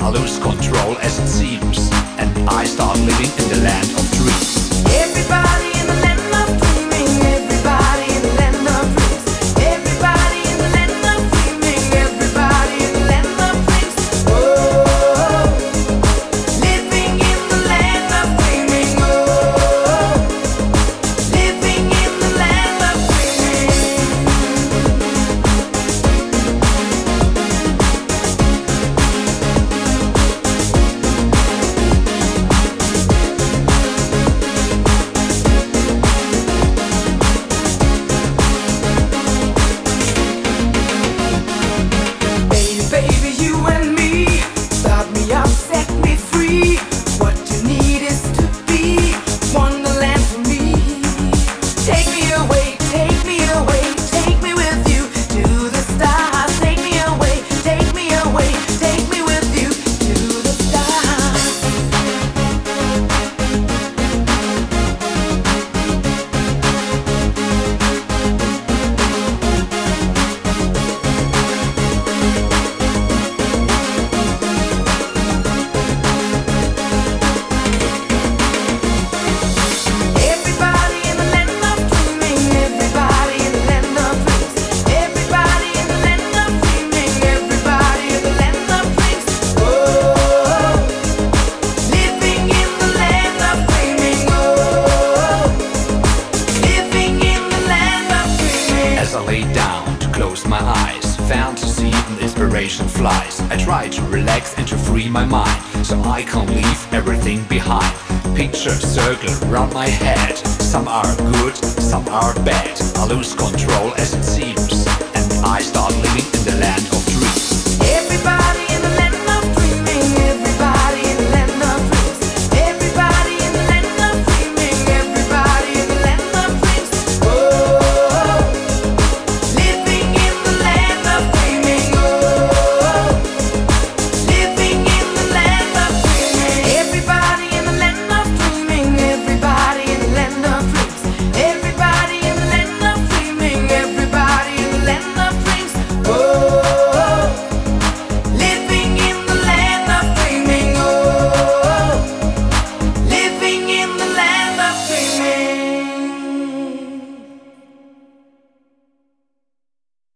I lose control as it seems, and I start living in the land of dreams. Everybody in the land of dreaming, everybody in the land of dreams. Everybody in the land of dreaming, everybody in the land of dreams. Oh, living in the land of dreaming. Oh, living in the land of dreaming. Baby, you and me, start me up, set me free. What you need is to be wonderland for me. Take me away, take me away, take me with you to the stars. Take me away, take me away, take me with you to the stars. Everybody in the land of dreaming, everybody in the land of dreams. Everybody in the land of dreaming, everybody in the land of dreams. Oh, living in the land of dreaming. Oh, living in the land of dreaming. As I lay down to close my eyes, fantasy and inspiration flies. I try to relax and to free my mind, so I can leave everything behind. Pictures circle around my head. Some are good, some are bad. I lose control as it seems, and I start living in the land of